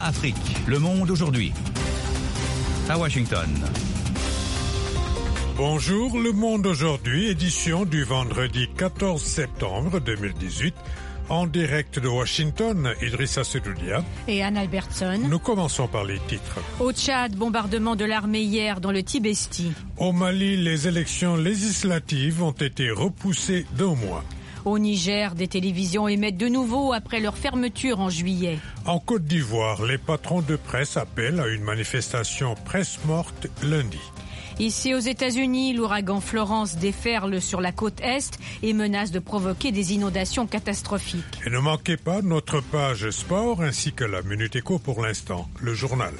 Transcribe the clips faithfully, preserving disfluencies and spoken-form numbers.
Afrique, le monde aujourd'hui. À Washington. Bonjour, le monde aujourd'hui, édition du vendredi quatorze septembre deux mille dix-huit. En direct de Washington, Idrissa Sedoudia et Anne Albertson. Nous commençons par les titres. Au Tchad, bombardement de l'armée hier dans le Tibesti. Au Mali, les élections législatives ont été repoussées d'un mois. Au Niger, des télévisions émettent de nouveau après leur fermeture en juillet. En Côte d'Ivoire, les patrons de presse appellent à une manifestation presse morte lundi. Ici aux États-Unis, l'ouragan Florence déferle sur la côte Est et menace de provoquer des inondations catastrophiques. Et ne manquez pas notre page sport ainsi que la Minute Éco pour l'instant, le journal.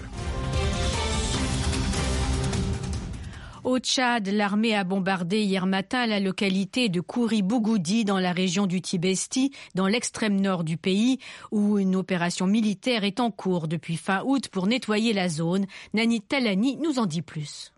Au Tchad, l'armée a bombardé hier matin la localité de Kouri-Bougoudi dans la région du Tibesti, dans l'extrême nord du pays, où une opération militaire est en cours depuis fin août pour nettoyer la zone. Nani Talani nous en dit plus.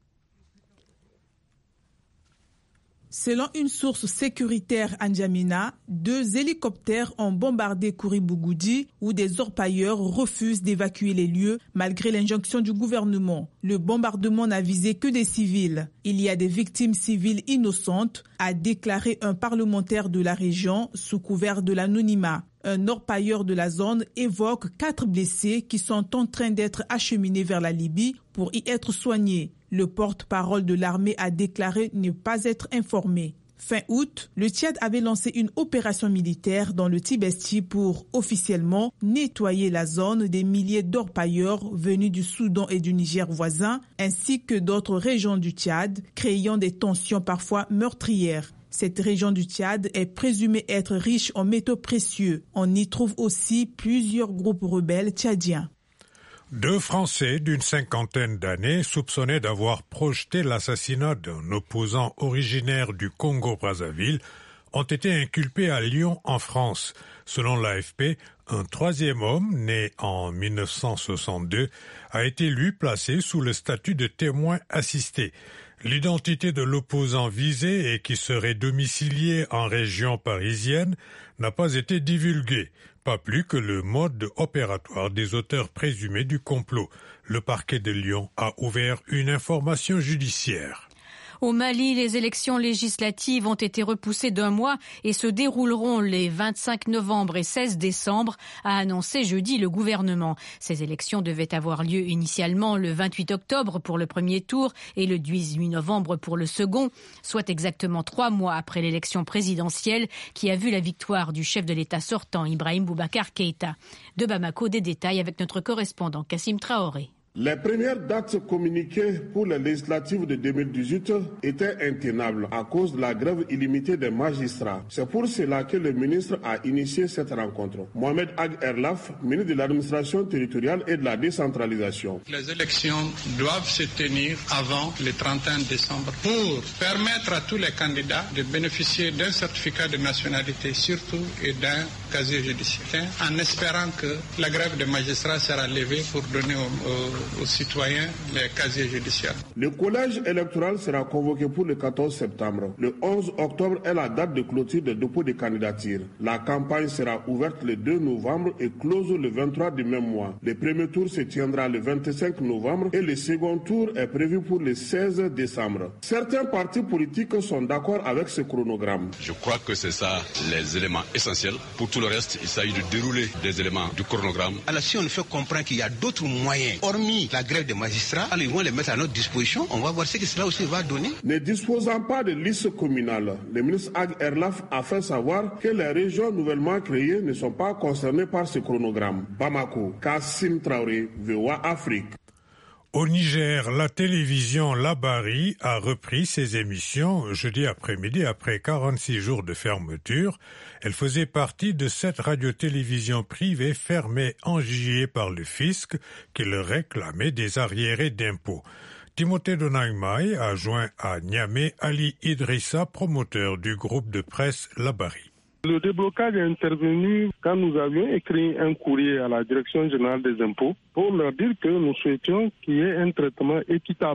Selon une source sécuritaire à N'Djamena, deux hélicoptères ont bombardé Kouri-Bougoudi où des orpailleurs refusent d'évacuer les lieux malgré l'injonction du gouvernement. Le bombardement n'a visé que des civils. Il y a des victimes civiles innocentes, a déclaré un parlementaire de la région sous couvert de l'anonymat. Un orpailleur de la zone évoque quatre blessés qui sont en train d'être acheminés vers la Libye pour y être soignés. Le porte-parole de l'armée a déclaré ne pas être informé. Fin août, le Tchad avait lancé une opération militaire dans le Tibesti pour, officiellement, nettoyer la zone des milliers d'orpailleurs venus du Soudan et du Niger voisins, ainsi que d'autres régions du Tchad, créant des tensions parfois meurtrières. Cette région du Tchad est présumée être riche en métaux précieux. On y trouve aussi plusieurs groupes rebelles tchadiens. Deux Français d'une cinquantaine d'années soupçonnés d'avoir projeté l'assassinat d'un opposant originaire du Congo-Brazzaville ont été inculpés à Lyon en France. Selon l'A F P, un troisième homme, né en mille neuf cent soixante-deux, a été lui placé sous le statut de témoin assisté. L'identité de l'opposant visé et qui serait domicilié en région parisienne n'a pas été divulguée, pas plus que le mode opératoire des auteurs présumés du complot. Le parquet de Lyon a ouvert une information judiciaire. Au Mali, les élections législatives ont été repoussées d'un mois et se dérouleront les vingt-cinq novembre et seize décembre, a annoncé jeudi le gouvernement. Ces élections devaient avoir lieu initialement le vingt-huit octobre pour le premier tour et le dix-huit novembre pour le second, soit exactement trois mois après l'élection présidentielle qui a vu la victoire du chef de l'État sortant, Ibrahim Boubacar Keïta. De Bamako, des détails avec notre correspondant Kassim Traoré. Les premières dates communiquées pour les législatives de deux mille dix-huit étaient intenables à cause de la grève illimitée des magistrats. C'est pour cela que le ministre a initié cette rencontre. Mohamed Ag Erlaf, ministre de l'administration territoriale et de la décentralisation. Les élections doivent se tenir avant le trente et un décembre pour permettre à tous les candidats de bénéficier d'un certificat de nationalité surtout et d'un casier judiciaire, en espérant que la grève des magistrats sera levée pour donner aux, aux aux citoyens les casiers judiciaires. Le collège électoral sera convoqué pour le quatorze septembre. Le onze octobre est la date de clôture des dépôts de candidatures. La campagne sera ouverte le deux novembre et close le vingt-trois du même mois. Le premier tour se tiendra le vingt-cinq novembre et le second tour est prévu pour le seize décembre. Certains partis politiques sont d'accord avec ce chronogramme. Je crois que c'est ça les éléments essentiels. Pour tout le reste, il s'agit de dérouler des éléments du chronogramme. Alors si on nous fait comprendre qu'il y a d'autres moyens, hormis la grève des magistrats, alors ils vont les mettre à notre disposition, on va voir ce que cela aussi va donner. Ne disposant pas de liste communale, le ministre Ag Erlaf a fait savoir que les régions nouvellement créées ne sont pas concernées par ce chronogramme. Bamako, Kassim Traoré, V O A Afrique. Au Niger, la télévision Labari a repris ses émissions jeudi après-midi après quarante-six jours de fermeture. Elle faisait partie de cette radio-télévision privée fermée en juillet par le fisc qui leur réclamait des arriérés d'impôts. Timothée Donaïmaï a joint à Niamey Ali Idrissa, promoteur du groupe de presse Labari. Le déblocage est intervenu quand nous avions écrit un courrier à la Direction générale des impôts pour leur dire que nous souhaitions qu'il y ait un traitement équitable.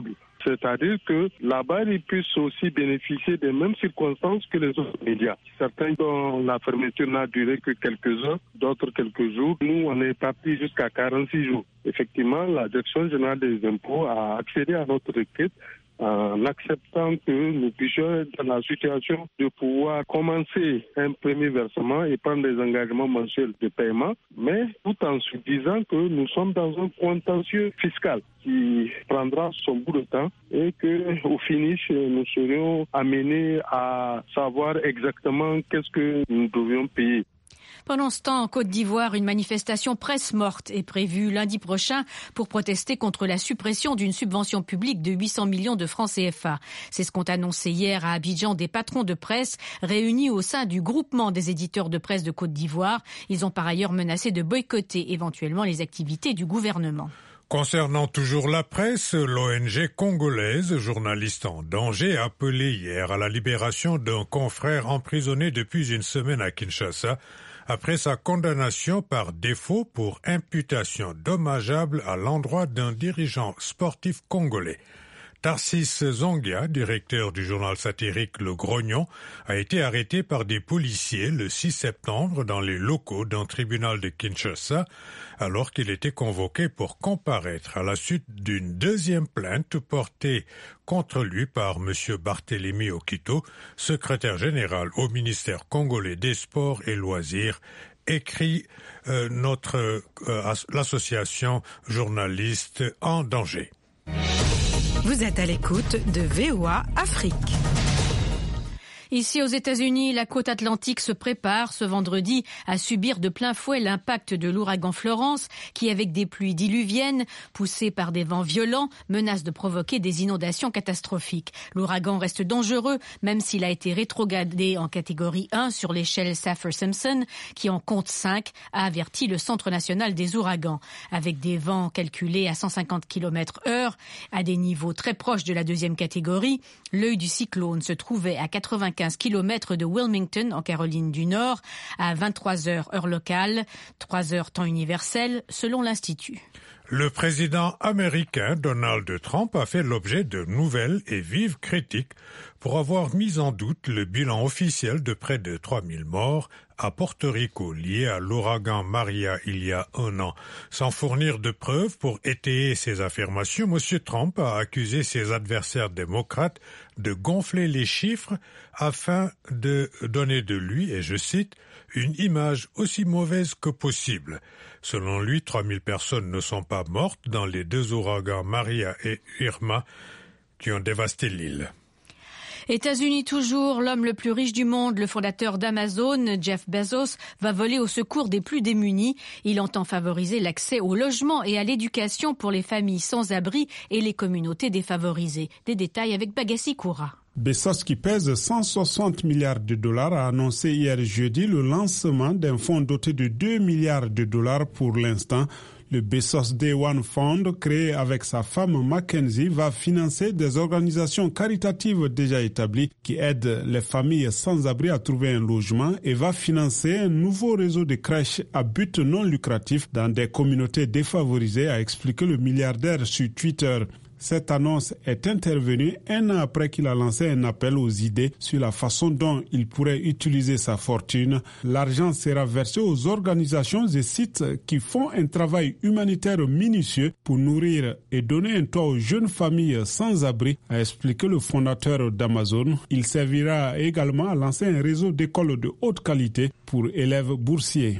C'est-à-dire que là-bas, ils puissent aussi bénéficier des mêmes circonstances que les autres médias. Certains dont la fermeture n'a duré que quelques heures, d'autres quelques jours. Nous, on est parti jusqu'à quarante-six jours. Effectivement, la Direction générale des impôts a accédé à notre requête en acceptant que nous puissions être dans la situation de pouvoir commencer un premier versement et prendre des engagements mensuels de paiement, mais tout en se disant que nous sommes dans un contentieux fiscal qui prendra son bout de temps et qu'au finish, nous serions amenés à savoir exactement qu'est-ce que nous devions payer. Pendant ce temps, en Côte d'Ivoire, une manifestation presse morte est prévue lundi prochain pour protester contre la suppression d'une subvention publique de huit cents millions de francs C F A. C'est ce qu'ont annoncé hier à Abidjan des patrons de presse réunis au sein du groupement des éditeurs de presse de Côte d'Ivoire. Ils ont par ailleurs menacé de boycotter éventuellement les activités du gouvernement. Concernant toujours la presse, l'O N G congolaise, journaliste en danger, a appelé hier à la libération d'un confrère emprisonné depuis une semaine à Kinshasa, après sa condamnation par défaut pour imputation dommageable à l'endroit d'un dirigeant sportif congolais. Tarsis Zongia, directeur du journal satirique Le Grognon, a été arrêté par des policiers le six septembre dans les locaux d'un tribunal de Kinshasa, alors qu'il était convoqué pour comparaître à la suite d'une deuxième plainte portée contre lui par M. Barthélémy Okito, secrétaire général au ministère congolais des Sports et Loisirs, écrit euh, notre euh, l'association journaliste en danger. Vous êtes à l'écoute de V O A Afrique. Ici aux États-Unis, la côte atlantique se prépare ce vendredi à subir de plein fouet l'impact de l'ouragan Florence qui, avec des pluies diluviennes poussées par des vents violents, menace de provoquer des inondations catastrophiques. L'ouragan reste dangereux, même s'il a été rétrogradé en catégorie un sur l'échelle Saffir-Simpson, qui en compte cinq, a averti le Centre national des ouragans. Avec des vents calculés à cent cinquante kilomètres heure, à des niveaux très proches de la deuxième catégorie, l'œil du cyclone se trouvait à quatre-vingt-quinze kilomètres de Wilmington, en Caroline du Nord, à vingt-trois heures heure locale, trois heures temps universel, selon l'Institut. Le président américain Donald Trump a fait l'objet de nouvelles et vives critiques pour avoir mis en doute le bilan officiel de près de trois mille morts à Porto Rico liés à l'ouragan Maria il y a un an. Sans fournir de preuves pour étayer ses affirmations, M. Trump a accusé ses adversaires démocrates de gonfler les chiffres afin de donner de lui, et je cite, une image aussi mauvaise que possible. Selon lui, trois mille personnes ne sont pas mortes dans les deux ouragans Maria et Irma qui ont dévasté l'île. États-Unis toujours, l'homme le plus riche du monde, le fondateur d'Amazon, Jeff Bezos, va voler au secours des plus démunis. Il entend favoriser l'accès au logement et à l'éducation pour les familles sans abri et les communautés défavorisées. Des détails avec Bagassi Koura. Bezos, qui pèse cent soixante milliards de dollars, a annoncé hier jeudi le lancement d'un fonds doté de deux milliards de dollars pour l'instant. Le Bezos Day One Fund, créé avec sa femme Mackenzie, va financer des organisations caritatives déjà établies qui aident les familles sans abri à trouver un logement et va financer un nouveau réseau de crèches à but non lucratif dans des communautés défavorisées, a expliqué le milliardaire sur Twitter. Cette annonce est intervenue un an après qu'il a lancé un appel aux idées sur la façon dont il pourrait utiliser sa fortune. L'argent sera versé aux organisations et sites qui font un travail humanitaire minutieux pour nourrir et donner un toit aux jeunes familles sans abri, a expliqué le fondateur d'Amazon. Il servira également à lancer un réseau d'écoles de haute qualité pour élèves boursiers.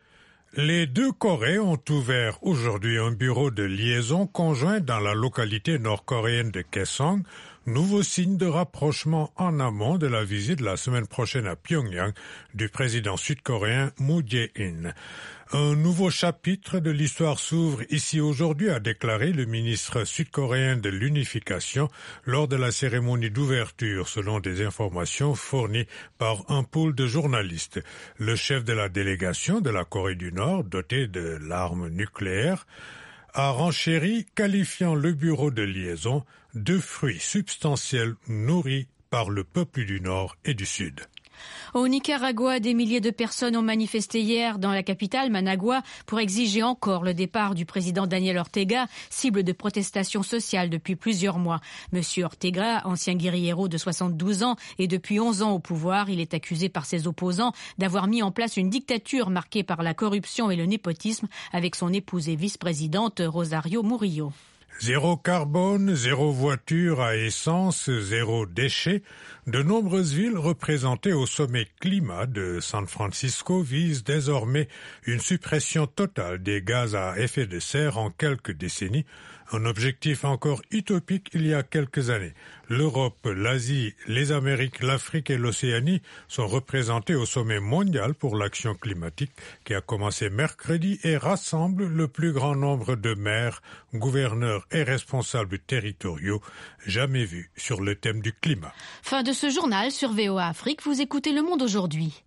Les deux Corées ont ouvert aujourd'hui un bureau de liaison conjoint dans la localité nord-coréenne de Kaesong, nouveau signe de rapprochement en amont de la visite la semaine prochaine à Pyongyang du président sud-coréen Moon Jae-in. Un nouveau chapitre de l'histoire s'ouvre ici aujourd'hui, a déclaré le ministre sud-coréen de l'unification lors de la cérémonie d'ouverture, selon des informations fournies par un pool de journalistes. Le chef de la délégation de la Corée du Nord, doté de l'arme nucléaire, a renchéri, qualifiant le bureau de liaison de fruits substantiels nourris par le peuple du Nord et du Sud. Au Nicaragua, des milliers de personnes ont manifesté hier dans la capitale, Managua, pour exiger encore le départ du président Daniel Ortega, cible de protestations sociales depuis plusieurs mois. Monsieur Ortega, ancien guerriero de soixante-douze ans et depuis onze ans au pouvoir, il est accusé par ses opposants d'avoir mis en place une dictature marquée par la corruption et le népotisme avec son épouse et vice-présidente Rosario Murillo. Zéro carbone, zéro voiture à essence, zéro déchet. De nombreuses villes représentées au sommet climat de San Francisco visent désormais une suppression totale des gaz à effet de serre en quelques décennies, un objectif encore utopique il y a quelques années. L'Europe, l'Asie, les Amériques, l'Afrique et l'Océanie sont représentés au sommet mondial pour l'action climatique qui a commencé mercredi et rassemble le plus grand nombre de maires, gouverneurs et responsables territoriaux jamais vus sur le thème du climat. Fin de ce journal sur V O A Afrique, vous écoutez Le Monde aujourd'hui.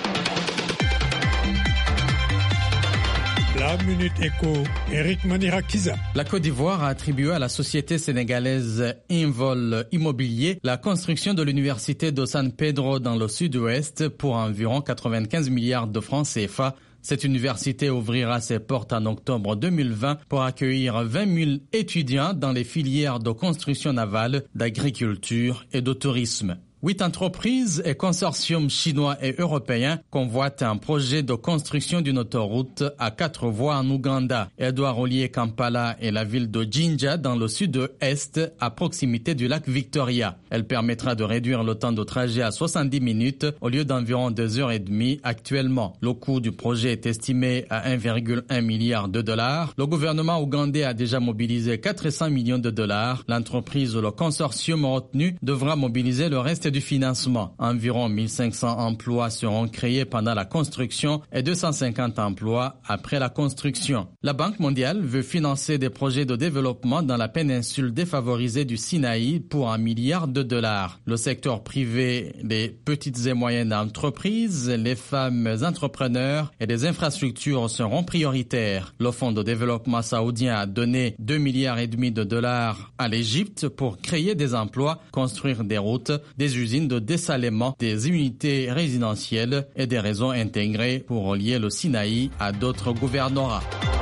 La Minute Éco, Eric Manirakiza. La Côte d'Ivoire a attribué à la société sénégalaise Invol Immobilier la construction de l'université de San Pedro dans le sud-ouest pour environ quatre-vingt-quinze milliards de francs C F A. Cette université ouvrira ses portes en octobre deux mille vingt pour accueillir vingt mille étudiants dans les filières de construction navale, d'agriculture et de tourisme. Huit entreprises et consortiums chinois et européens convoitent un projet de construction d'une autoroute à quatre voies en Ouganda. Elle doit relier Kampala et la ville de Jinja dans le sud-est à proximité du lac Victoria. Elle permettra de réduire le temps de trajet à soixante-dix minutes au lieu d'environ deux heures et demie actuellement. Le coût du projet est estimé à un virgule un milliard de dollars. Le gouvernement ougandais a déjà mobilisé quatre cents millions de dollars. L'entreprise ou le consortium retenu devra mobiliser le reste du financement. Environ mille cinq cents emplois seront créés pendant la construction et deux cent cinquante emplois après la construction. La Banque mondiale veut financer des projets de développement dans la péninsule défavorisée du Sinaï pour un milliard de dollars. Le secteur privé, les petites et moyennes entreprises, les femmes entrepreneurs et les infrastructures seront prioritaires. Le Fonds de développement saoudien a donné deux milliards et demi de dollars à l'Égypte pour créer des emplois, construire des routes, des usines de dessalement, des unités résidentielles et des réseaux intégrés pour relier le Sinaï à d'autres gouvernorats.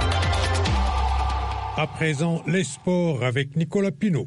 À présent, les sports avec Nicolas Pinault.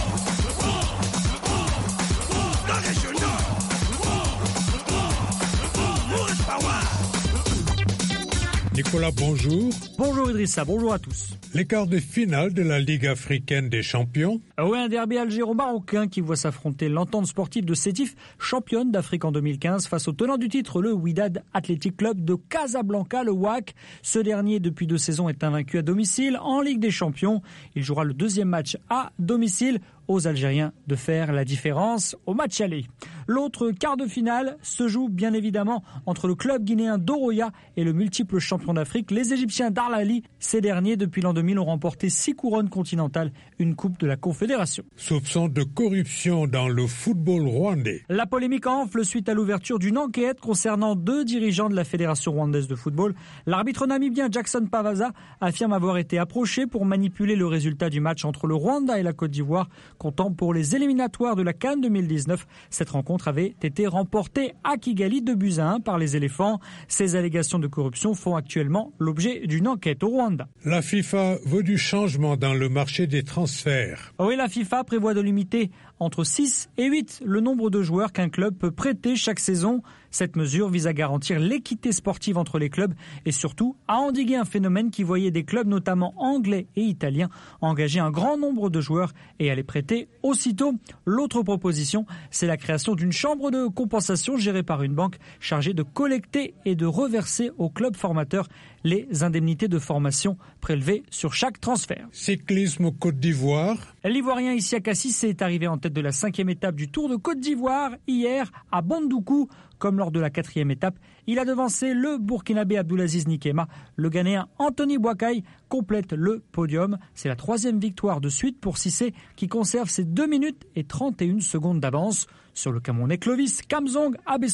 Nicolas, bonjour. Bonjour Idrissa, bonjour à tous. Les quarts de finale de la Ligue africaine des champions. Ah ouais, un derby algéro-marocain qui voit s'affronter l'entente sportive de Sétif, championne d'Afrique en deux mille quinze, face au tenant du titre, le Wydad Athletic Club de Casablanca, le W A C. Ce dernier, depuis deux saisons, est invaincu à domicile en Ligue des champions. Il jouera le deuxième match à domicile. Aux Algériens de faire la différence au match aller. L'autre quart de finale se joue bien évidemment entre le club guinéen d'Oroya et le multiple champion d'Afrique, les Égyptiens d'Al Ahly. Ces derniers, depuis l'an deux mille, ont remporté six couronnes continentales, une coupe de la Confédération. Soupçon de corruption dans le football rwandais. La polémique enfle suite à l'ouverture d'une enquête concernant deux dirigeants de la Fédération rwandaise de football. L'arbitre namibien Jackson Pavaza affirme avoir été approché pour manipuler le résultat du match entre le Rwanda et la Côte d'Ivoire, comptant pour les éliminatoires de la CAN deux mille dix-neuf. Cette rencontre avait été remportée à Kigali deux buts à un par les éléphants. Ces allégations de corruption font actuellement l'objet d'une enquête au Rwanda. La FIFA veut du changement dans le marché des transferts. Oui, la FIFA prévoit de limiter entre six et huit le nombre de joueurs qu'un club peut prêter chaque saison. Cette mesure vise à garantir l'équité sportive entre les clubs et surtout à endiguer un phénomène qui voyait des clubs, notamment anglais et italiens, engager un grand nombre de joueurs et à les prêter aussitôt. L'autre proposition, c'est la création d'une chambre de compensation gérée par une banque chargée de collecter et de reverser aux clubs formateurs les indemnités de formation prélevées sur chaque transfert. Cyclisme Côte d'Ivoire. L'Ivoirien Isiaka Cissé est arrivé en tête de la cinquième étape du Tour de Côte d'Ivoire hier à Bandoukou. Comme lors de la quatrième étape, il a devancé le Burkinabé Abdulaziz Nikema. Le Ghanéen Anthony Boakai complète le podium. C'est la troisième victoire de suite pour Cissé qui conserve ses deux minutes et trente et une secondes d'avance. Sur le Camerounais Clovis Kamzong Abessolo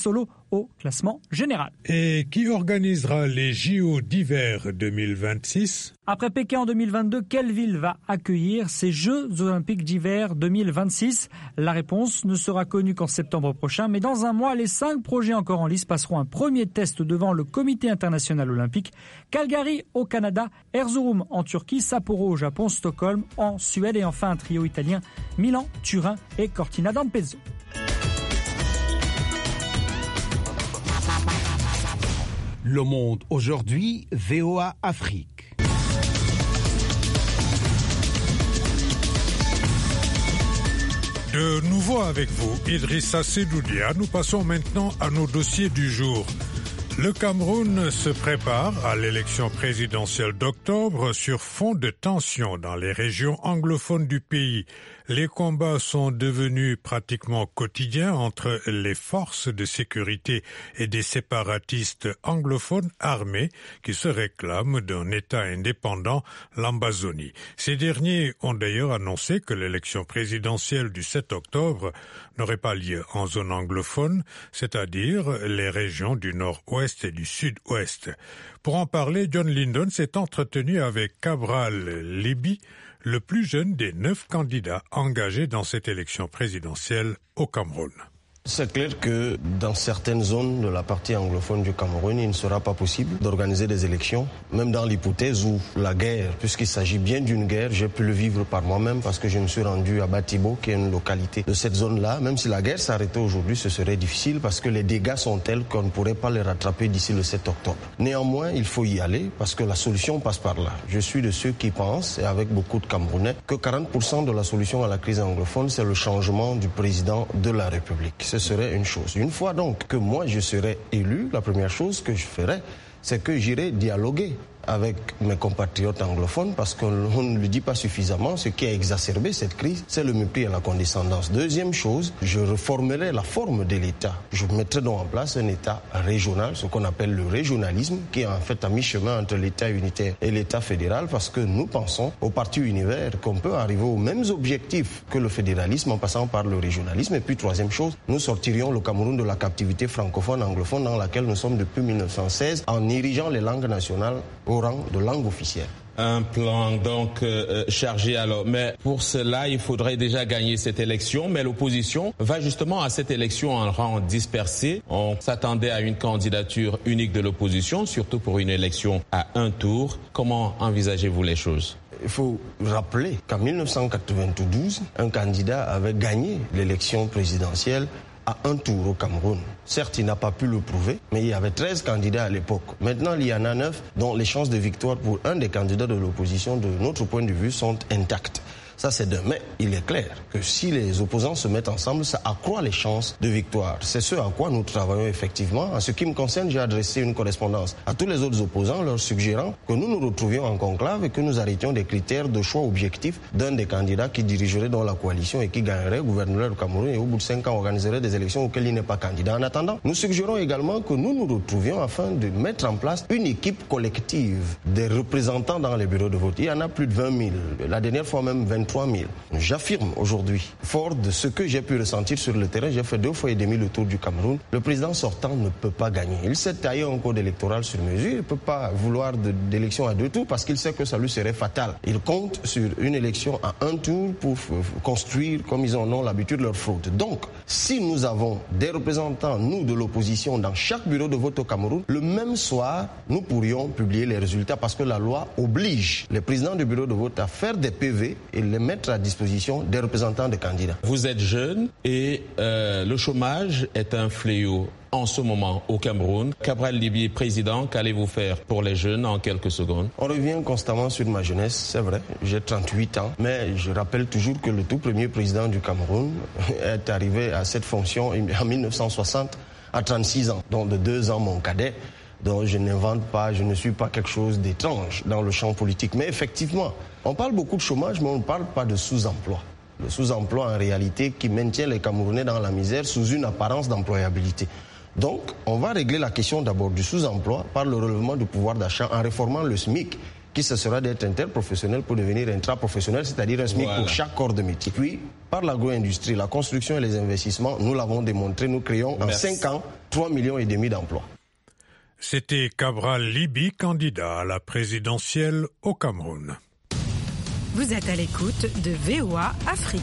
au classement général. Et qui organisera les J O d'hiver deux mille vingt-six ? Après Pékin en deux mille vingt-deux, quelle ville va accueillir ces Jeux olympiques d'hiver deux mille vingt-six ? La réponse ne sera connue qu'en septembre prochain, mais dans un mois, les cinq projets encore en lice passeront un premier test devant le Comité international olympique. Calgary au Canada, Erzurum en Turquie, Sapporo au Japon, Stockholm en Suède et enfin un trio italien, Milan, Turin et Cortina d'Ampezzo. Le Monde aujourd'hui, V O A Afrique. De nouveau avec vous, Idrissa Sedoudia. Nous passons maintenant à nos dossiers du jour. Le Cameroun se prépare à l'élection présidentielle d'octobre sur fond de tensions dans les régions anglophones du pays. Les combats sont devenus pratiquement quotidiens entre les forces de sécurité et des séparatistes anglophones armés qui se réclament d'un État indépendant, l'Ambazonie. Ces derniers ont d'ailleurs annoncé que l'élection présidentielle du sept octobre n'aurait pas lieu en zone anglophone, c'est-à-dire les régions du nord-ouest et du sud-ouest. Pour en parler, John Lyndon s'est entretenu avec Cabral Libi, le plus jeune des neuf candidats engagés dans cette élection présidentielle au Cameroun. C'est clair que dans certaines zones de la partie anglophone du Cameroun, il ne sera pas possible d'organiser des élections, même dans l'hypothèse où la guerre, puisqu'il s'agit bien d'une guerre, j'ai pu le vivre par moi-même parce que je me suis rendu à Batibo, qui est une localité de cette zone-là. Même si la guerre s'arrêtait aujourd'hui, ce serait difficile parce que les dégâts sont tels qu'on ne pourrait pas les rattraper d'ici le sept octobre. Néanmoins, il faut y aller parce que la solution passe par là. Je suis de ceux qui pensent, et avec beaucoup de Camerounais, que quarante pour cent de la solution à la crise anglophone, c'est le changement du président de la République. Ce serait une chose. Une fois donc que moi je serai élu, la première chose que je ferai, c'est que j'irai dialoguer avec mes compatriotes anglophones parce qu'on ne le dit pas suffisamment. Ce qui a exacerbé cette crise, c'est le mépris et la condescendance. Deuxième chose, je reformerai la forme de l'État. Je mettrai donc en place un État régional, ce qu'on appelle le régionalisme, qui est en fait à mi-chemin entre l'État unitaire et l'État fédéral, parce que nous pensons au Parti univers qu'on peut arriver aux mêmes objectifs que le fédéralisme en passant par le régionalisme. Et puis troisième chose, nous sortirions le Cameroun de la captivité francophone anglophone dans laquelle nous sommes depuis mille neuf cent seize en érigeant les langues nationales au rang de langue officielle. Un plan donc euh, chargé alors. Mais pour cela, il faudrait déjà gagner cette élection. Mais l'opposition va justement à cette élection en rang dispersé. On s'attendait à une candidature unique de l'opposition, surtout pour une élection à un tour. Comment envisagez-vous les choses ? Il faut rappeler qu'en mille neuf cent quatre-vingt-douze, un candidat avait gagné l'élection présidentielle à un tour au Cameroun. Certes, il n'a pas pu le prouver, mais il y avait treize candidats à l'époque. Maintenant, il y en a neuf dont les chances de victoire pour un des candidats de l'opposition, de notre point de vue, sont intactes. Ça, c'est deux. Mais il est clair que si les opposants se mettent ensemble, ça accroît les chances de victoire. C'est ce à quoi nous travaillons effectivement. En ce qui me concerne, j'ai adressé une correspondance à tous les autres opposants, leur suggérant que nous nous retrouvions en conclave et que nous arrêtions des critères de choix objectifs d'un des candidats qui dirigerait dans la coalition et qui gagnerait, gouvernerait le Cameroun et au bout de cinq ans organiserait des élections auxquelles il n'est pas candidat. En attendant, nous suggérons également que nous nous retrouvions afin de mettre en place une équipe collective des représentants dans les bureaux de vote. Il y en a plus de vingt mille. La dernière fois même vingt-trois mille. J'affirme aujourd'hui, fort de ce que j'ai pu ressentir sur le terrain, j'ai fait deux fois et demi le tour du Cameroun, le président sortant ne peut pas gagner. Il s'est taillé un code électoral sur mesure, il ne peut pas vouloir d'élection à deux tours parce qu'il sait que ça lui serait fatal. Il compte sur une élection à un tour pour construire, comme ils en ont l'habitude, leur fraude. Donc, si nous avons des représentants, nous, de l'opposition, dans chaque bureau de vote au Cameroun, le même soir, nous pourrions publier les résultats parce que la loi oblige les présidents du bureau de vote à faire des P V et les mettre à disposition des représentants des candidats. Vous êtes jeune et euh, le chômage est un fléau en ce moment au Cameroun. Cabral Libi, président, qu'allez-vous faire pour les jeunes en quelques secondes? On revient constamment sur ma jeunesse, c'est vrai. J'ai trente-huit ans, mais je rappelle toujours que le tout premier président du Cameroun est arrivé à cette fonction en mille neuf cent soixante à trente-six ans, donc de deux ans mon cadet. Donc je n'invente pas, je ne suis pas quelque chose d'étrange dans le champ politique. Mais effectivement, on parle beaucoup de chômage, mais on ne parle pas de sous-emploi. Le sous-emploi, en réalité, qui maintient les Camerounais dans la misère sous une apparence d'employabilité. Donc, on va régler la question d'abord du sous-emploi par le relèvement du pouvoir d'achat en réformant le SMIC qui cessera d'être interprofessionnel pour devenir intraprofessionnel, c'est-à-dire un SMIC voilà. Pour chaque corps de métier. Puis, par l'agro-industrie, la construction et les investissements, nous l'avons démontré, nous créons Merci. en cinq ans trois millions et demi d'emplois. C'était Cabral Libi, candidat à la présidentielle au Cameroun. Vous êtes à l'écoute de V O A Afrique.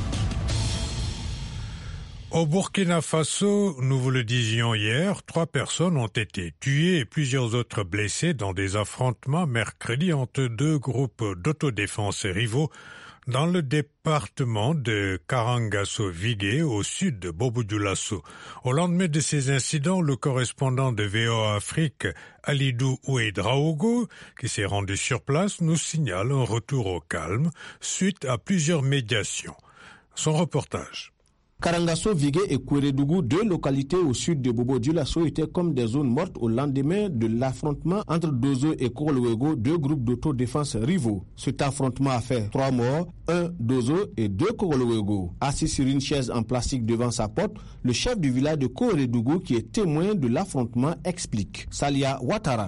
Au Burkina Faso, nous vous le disions hier, trois personnes ont été tuées et plusieurs autres blessées dans des affrontements mercredi entre deux groupes d'autodéfense rivaux dans le département de Karangasso-Vigué, au sud de Bobo-Dioulasso. Au lendemain de ces incidents, le correspondant de V O A Afrique, Alidou Ouedraogo, qui s'est rendu sur place, nous signale un retour au calme suite à plusieurs médiations. Son reportage. Karangasso, Vigué et Kouérédougou, deux localités au sud de Bobo-Dioulasso, étaient comme des zones mortes au lendemain de l'affrontement entre Dozo et Korolwego, deux groupes d'autodéfense rivaux. Cet affrontement a fait trois morts, un Dozo et deux Korolwego. Assis sur une chaise en plastique devant sa porte, le chef du village de Kouérédougou, qui est témoin de l'affrontement, explique. Salia Ouattara.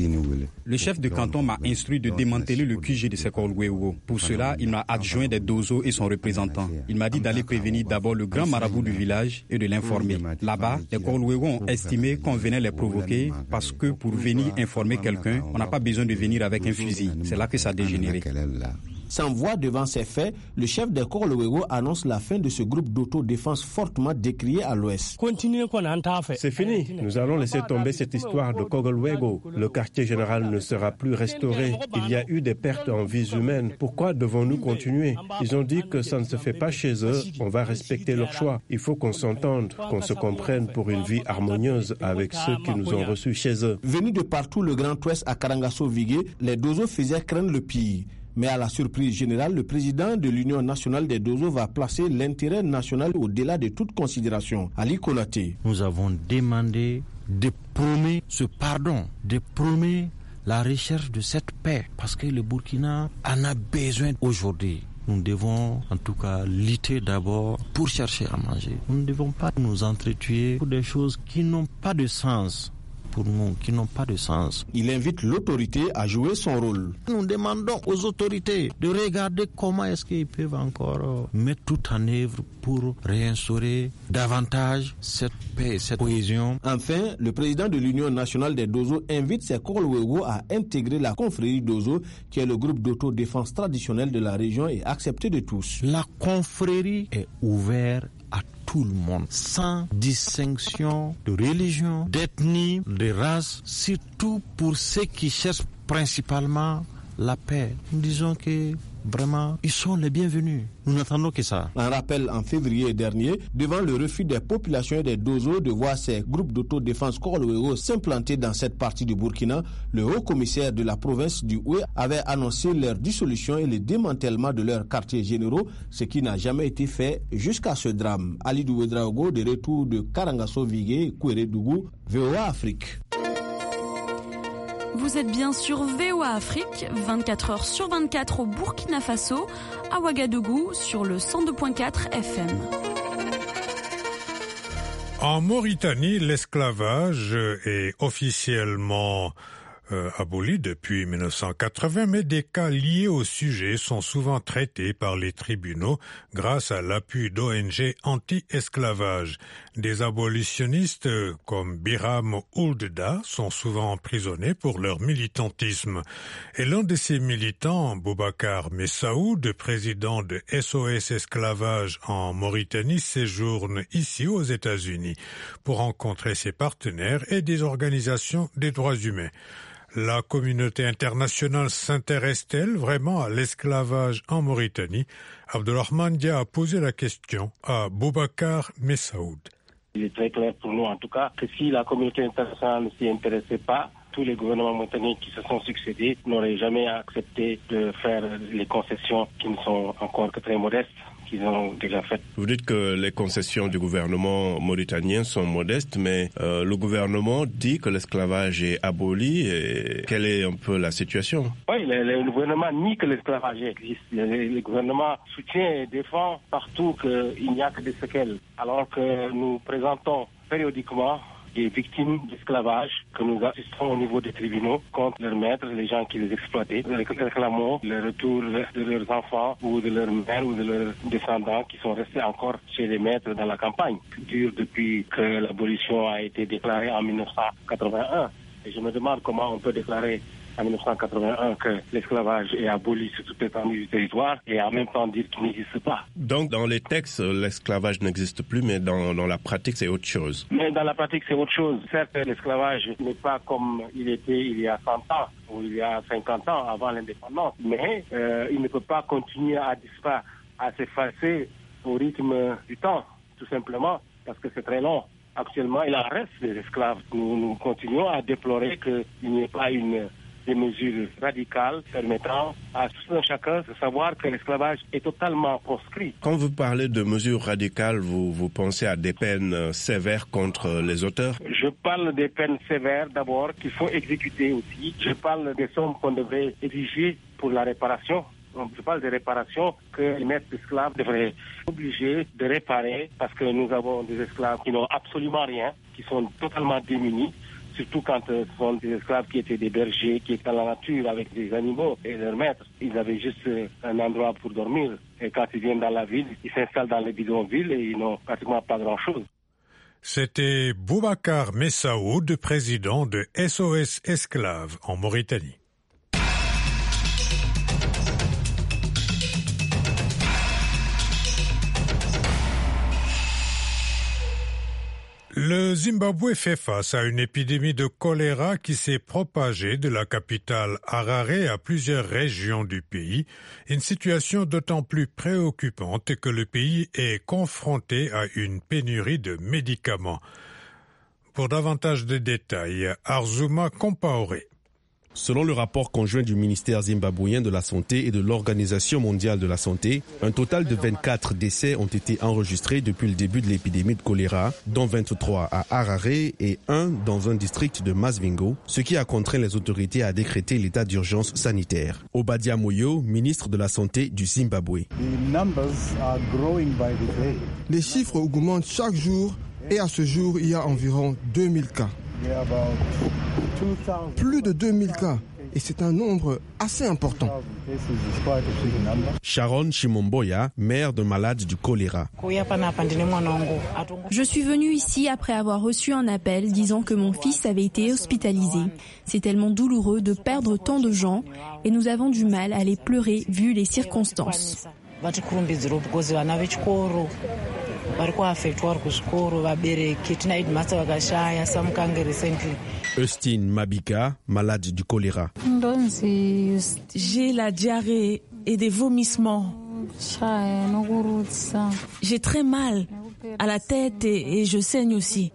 Le chef de canton m'a instruit de démanteler le Q G de Korolwego. Pour cela, il m'a adjoint des Dozo et son représentant. Il m'a dit d'aller prévenir d'abord le grand marabout du village et de l'informer. Là-bas, les Korolwego ont estimé qu'on venait les provoquer parce que pour venir informer quelqu'un, on n'a pas besoin de venir avec un fusil. C'est là que ça a dégénéré. Sans voix devant ces faits, le chef des Korolwego annonce la fin de ce groupe d'autodéfense fortement décrié à l'ouest. C'est fini. Nous allons laisser tomber cette histoire de Korolwego. Le quartier général ne sera plus restauré. Il y a eu des pertes en vies humaines. Pourquoi devons-nous continuer? Ils ont dit que ça ne se fait pas chez eux. On va respecter leur choix. Il faut qu'on s'entende, qu'on se comprenne pour une vie harmonieuse avec ceux qui nous ont reçus chez eux. Venus de partout le Grand Ouest à Karangasso-Vigué, les Dozo faisaient craindre le pire. Mais à la surprise générale, le président de l'Union nationale des Dozo va placer l'intérêt national au-delà de toute considération. Ali Konaté. Nous avons demandé de promettre ce pardon, de promettre la recherche de cette paix, parce que le Burkina en a besoin aujourd'hui. Nous devons en tout cas lutter d'abord pour chercher à manger. Nous ne devons pas nous entretuer pour des choses qui n'ont pas de sens. Pour nous, qui n'ont pas de sens. Il invite l'autorité à jouer son rôle. Nous demandons aux autorités de regarder comment est-ce qu'ils peuvent encore mettre tout en œuvre pour réinstaurer davantage cette paix, cette cohésion. Enfin, le président de l'Union nationale des Dozo invite ses Korolwego à intégrer la confrérie Dozo, qui est le groupe d'autodéfense traditionnel de la région et accepté de tous. La confrérie est ouverte à tout le monde, sans distinction de religion, d'ethnie, de race, surtout pour ceux qui cherchent principalement la paix. Nous disons que vraiment, ils sont les bienvenus. Nous n'attendons que ça. Un rappel en février dernier, devant le refus des populations et des Dozo de voir ces groupes d'autodéfense Korolwego s'implanter dans cette partie du Burkina, le haut-commissaire de la province du Oué avait annoncé leur dissolution et le démantèlement de leurs quartiers généraux, ce qui n'a jamais été fait jusqu'à ce drame. Alidou Ouedraogo, de retour de Karangasso-Vigué, Kouérédougou, V O A Afrique. Vous êtes bien sur V O A Afrique, vingt-quatre heures sur vingt-quatre au Burkina Faso, à Ouagadougou sur le cent deux virgule quatre F M. En Mauritanie, l'esclavage est officiellement euh, aboli depuis mille neuf cent quatre-vingts, mais des cas liés au sujet sont souvent traités par les tribunaux grâce à l'appui d'O N G anti-esclavage. Des abolitionnistes comme Biram Ouldda sont souvent emprisonnés pour leur militantisme. Et l'un de ces militants, Boubacar Messaoud, président de S O S Esclavage en Mauritanie, séjourne ici aux États-Unis pour rencontrer ses partenaires et des organisations des droits humains. La communauté internationale s'intéresse-t-elle vraiment à l'esclavage en Mauritanie? Abdelrahman Dia a posé la question à Boubacar Messaoud. Il est très clair pour nous, en tout cas, que si la communauté internationale ne s'y intéressait pas, tous les gouvernements mauritaniens qui se sont succédés n'auraient jamais accepté de faire les concessions qui ne sont encore que très modestes qu'ils ont déjà faites. Vous dites que les concessions du gouvernement mauritanien sont modestes, mais euh, le gouvernement dit que l'esclavage est aboli. Et quelle est un peu la situation? Oui, le, le gouvernement nie que l'esclavage existe. Le, le gouvernement soutient et défend partout qu'il n'y a que des séquelles, alors que nous présentons périodiquement des victimes d'esclavage que nous assistons au niveau des tribunaux contre leurs maîtres, les gens qui les exploitaient. Nous réclamons le retour de leurs enfants ou de leurs mères ou de leurs descendants qui sont restés encore chez les maîtres dans la campagne. Dure depuis que l'abolition a été déclarée en mille neuf cent quatre-vingt-un. Et je me demande comment on peut déclarer en mille neuf cent quatre-vingt-un que l'esclavage est aboli sur toute l'étendue du territoire et en même temps dire qu'il n'existe pas. Donc dans les textes, l'esclavage n'existe plus, mais dans, dans la pratique, c'est autre chose. Mais dans la pratique, c'est autre chose. Certes, l'esclavage n'est pas comme il était il y a cent ans ou il y a cinquante ans avant l'indépendance, mais euh, il ne peut pas continuer à disparaître, à s'effacer au rythme du temps, tout simplement, parce que c'est très long. Actuellement, il en reste des esclaves. Nous, nous continuons à déplorer qu'il n'y ait pas une des mesures radicales permettant à tout un chacun de savoir que l'esclavage est totalement proscrit. Quand vous parlez de mesures radicales, vous, vous pensez à des peines sévères contre les auteurs? Je parle des peines sévères d'abord qu'il faut exécuter aussi. Je parle des sommes qu'on devrait exiger pour la réparation. Je parle des réparations que les maîtres d'esclaves devraient être obligés de réparer parce que nous avons des esclaves qui n'ont absolument rien, qui sont totalement démunis. Surtout quand ce sont des esclaves qui étaient des bergers, qui étaient dans la nature avec des animaux et leurs maîtres. Ils avaient juste un endroit pour dormir. Et quand ils viennent dans la ville, ils s'installent dans les bidonvilles et ils n'ont pratiquement pas grand-chose. C'était Boubacar Messaoud, président de S O S Esclaves en Mauritanie. Le Zimbabwe fait face à une épidémie de choléra qui s'est propagée de la capitale Harare à plusieurs régions du pays, une situation d'autant plus préoccupante que le pays est confronté à une pénurie de médicaments. Pour davantage de détails, Arzuma Compaoré. Selon le rapport conjoint du ministère zimbabwéen de la Santé et de l'Organisation mondiale de la santé, un total de vingt-quatre décès ont été enregistrés depuis le début de l'épidémie de choléra, dont vingt-trois à Harare et un dans un district de Masvingo, ce qui a contraint les autorités à décréter l'état d'urgence sanitaire. Obadia Moyo, ministre de la Santé du Zimbabwe. Les chiffres augmentent chaque jour et à ce jour, il y a environ deux mille cas. Plus de deux mille cas, et c'est un nombre assez important. Sharon Chimomboya, mère d'un malade du choléra. Je suis venue ici après avoir reçu un appel disant que mon fils avait été hospitalisé. C'est tellement douloureux de perdre tant de gens et nous avons du mal à les pleurer vu les circonstances. Eustine Mabika, malade du choléra. J'ai la diarrhée et des vomissements. J'ai très mal à la tête et, et je saigne aussi.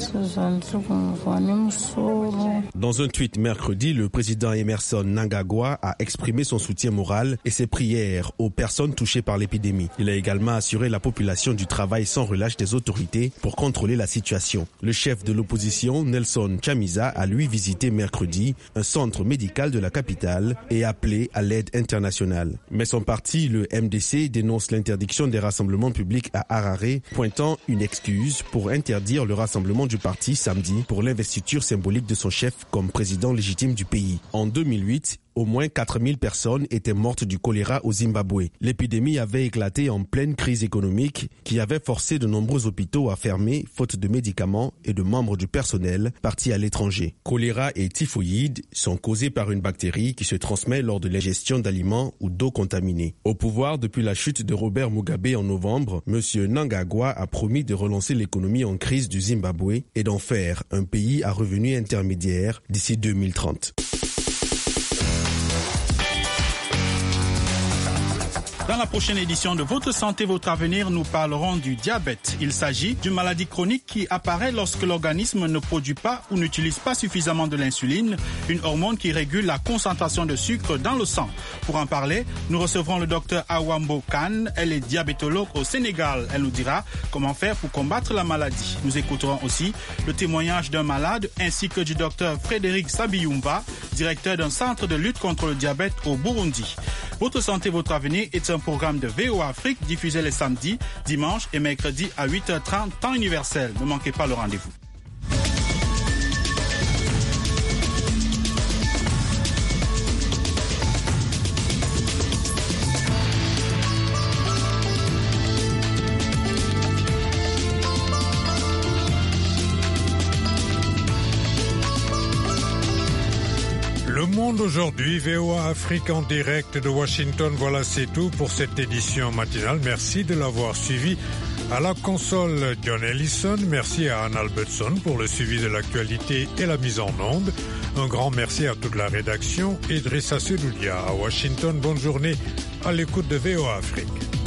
Dans un tweet mercredi, le président Emerson Mnangagwa a exprimé son soutien moral et ses prières aux personnes touchées par l'épidémie. Il a également assuré la population du travail sans relâche des autorités pour contrôler la situation. Le chef de l'opposition, Nelson Chamisa, a lui visité mercredi un centre médical de la capitale et appelé à l'aide internationale. Mais son parti, le M D C, dénonce l'interdiction des rassemblements publics à Harare, pointant une excuse pour interdire le rassemblement du parti samedi pour l'investiture symbolique de son chef comme président légitime du pays. En deux mille huit, au moins quatre mille personnes étaient mortes du choléra au Zimbabwe. L'épidémie avait éclaté en pleine crise économique qui avait forcé de nombreux hôpitaux à fermer faute de médicaments et de membres du personnel partis à l'étranger. Choléra et typhoïde sont causés par une bactérie qui se transmet lors de l'ingestion d'aliments ou d'eau contaminée. Au pouvoir depuis la chute de Robert Mugabe en novembre, M. Mnangagwa a promis de relancer l'économie en crise du Zimbabwe et d'en faire un pays à revenus intermédiaires d'ici deux mille trente. Dans la prochaine édition de Votre Santé, Votre Avenir, nous parlerons du diabète. Il s'agit d'une maladie chronique qui apparaît lorsque l'organisme ne produit pas ou n'utilise pas suffisamment de l'insuline, une hormone qui régule la concentration de sucre dans le sang. Pour en parler, nous recevrons le docteur Awambo Kane. Elle est diabétologue au Sénégal. Elle nous dira comment faire pour combattre la maladie. Nous écouterons aussi le témoignage d'un malade ainsi que du docteur Frédéric Sabiyumba, directeur d'un centre de lutte contre le diabète au Burundi. Votre Santé, Votre Avenir est un programme de V O A Afrique diffusé les samedis, dimanches et mercredis à huit heures trente, temps universel. Ne manquez pas le rendez-vous. d'aujourd'hui. V O A Afrique en direct de Washington. Voilà, c'est tout pour cette édition matinale. Merci de l'avoir suivi. À la console, John Ellison. Merci à Anne Albertson pour le suivi de l'actualité et la mise en onde. Un grand merci à toute la rédaction. Idrissa Sedoulia à Washington. Bonne journée à l'écoute de V O A Afrique.